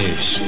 عشق.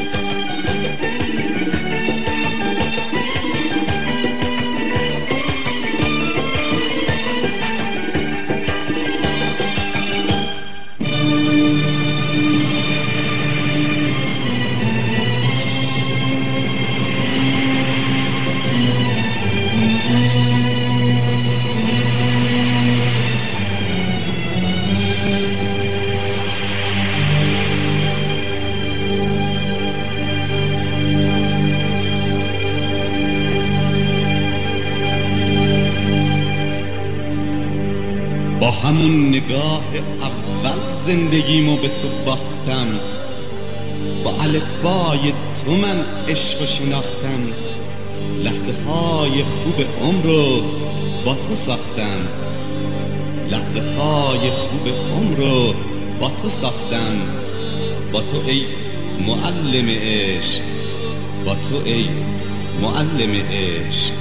با همون نگاه اول زندگیمو به تو باختم، با الفبای تو من عشق شناختم، لحظه های خوب عمرو با تو ساختم، لحظه های خوب عمرو با تو ساختم، با تو ای معلم عشق، با تو ای معلم عشق.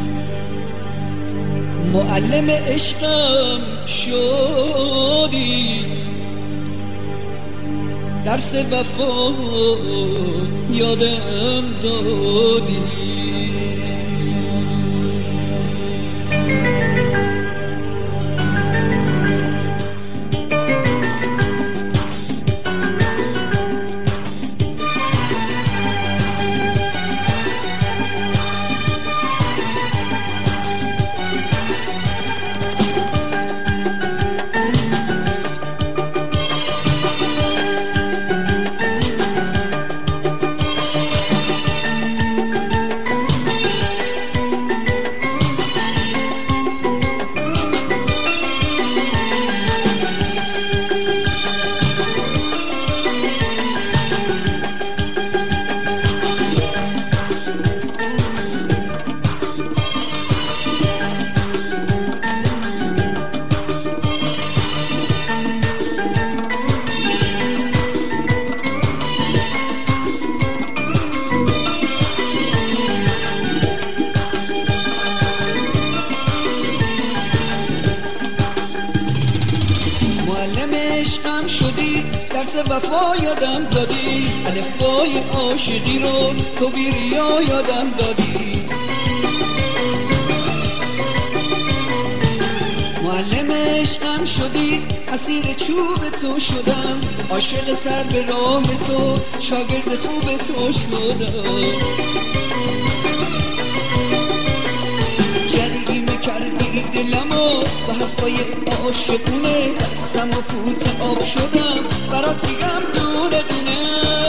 معلم عشقم شدی، درس وفا یادم دادی. عشقم شدی، درس وفا یادم دادی، الفبای عاشقی رو تو بی ریا یادم دادی. معلم عشقم شدی، اسیر چوب تو شدم، عاشق سر به راه تو، شاگرد خوب تو شدم. جریمه کردی دلمو به حرفای عاشقونه، دستم و فوت آب شدم، برات میگم دونه دونه.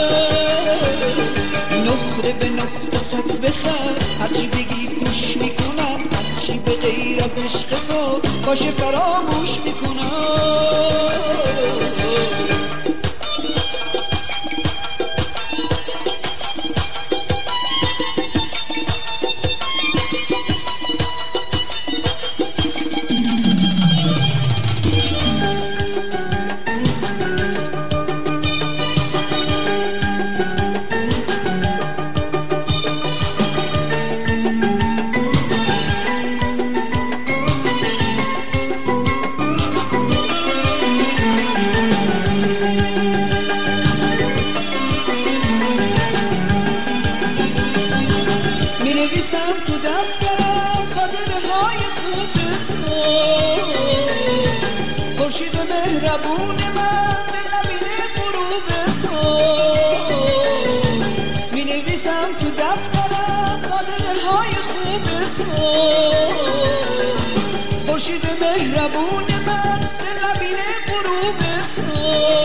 نقطه به نقطه خط بخط، هرچی بگی گوش میکنم، هرچی به غیر از عشق تو باشه فراموش میکنم. می‌نویسم تو دفترم خاطره‌های خوب تو، خورشید مهربون من دلنبینه غروب تو. می‌نویسم تو دفترم خاطره‌های خوب تو، خورشید مهربون من دلنبینه غروب تو.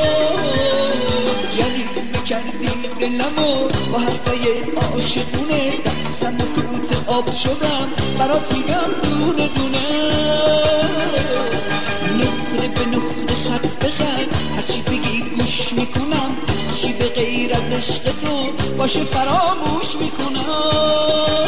جریمه کردی دلمو با حرفای عاشقونه، دستم و فوت آب شدم، برات میگم دونه دونه. نقطه به نقطه خط به خط، هرچی بگی گوش میکنم، هرچی به غیر از عشق تو باشه فراموش میکنم.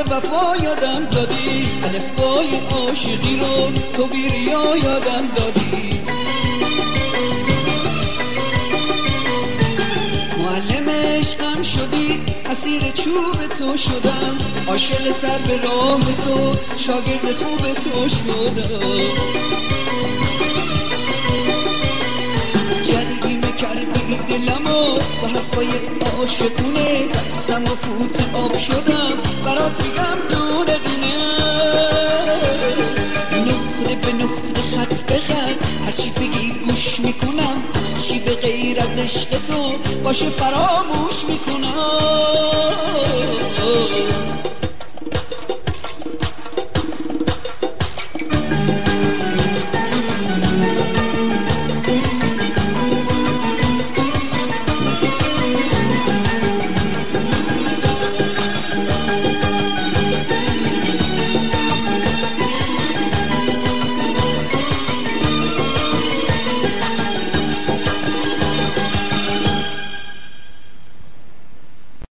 وفا یادم دادی، الفبای عاشقی رو تو بی ریا یادم دادی. معلم عشقم شدی، اسیر چوب تو شدم، عاشق سر به راه تو، شاگرد خوب تو شدم. جریمه کردی دلمو با حرفای عاشقونه، سم و فوت آب شدم برات میگم دونه دونه. نقطه به نقطه خط به خط هرچی بگی گوش میکنم، هرچی به غیر از عشق تو باشه فراموش میکنم.